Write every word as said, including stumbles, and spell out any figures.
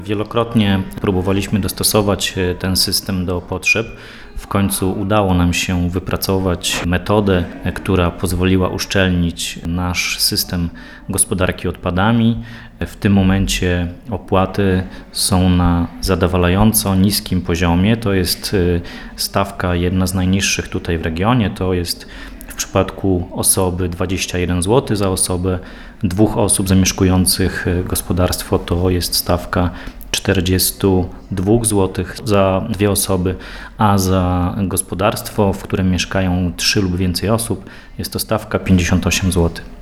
Wielokrotnie próbowaliśmy dostosować ten system do potrzeb. W końcu udało nam się wypracować metodę, która pozwoliła uszczelnić nasz system gospodarki odpadami. W tym momencie opłaty są na zadowalająco niskim poziomie. To jest stawka jedna z najniższych tutaj w regionie. To jest w przypadku osoby dwadzieścia jeden złotych za osobę, dwóch osób zamieszkujących gospodarstwo to jest stawka czterdzieści dwa złotych za dwie osoby, a za gospodarstwo, w którym mieszkają trzy lub więcej osób, jest to stawka pięćdziesiąt osiem złotych.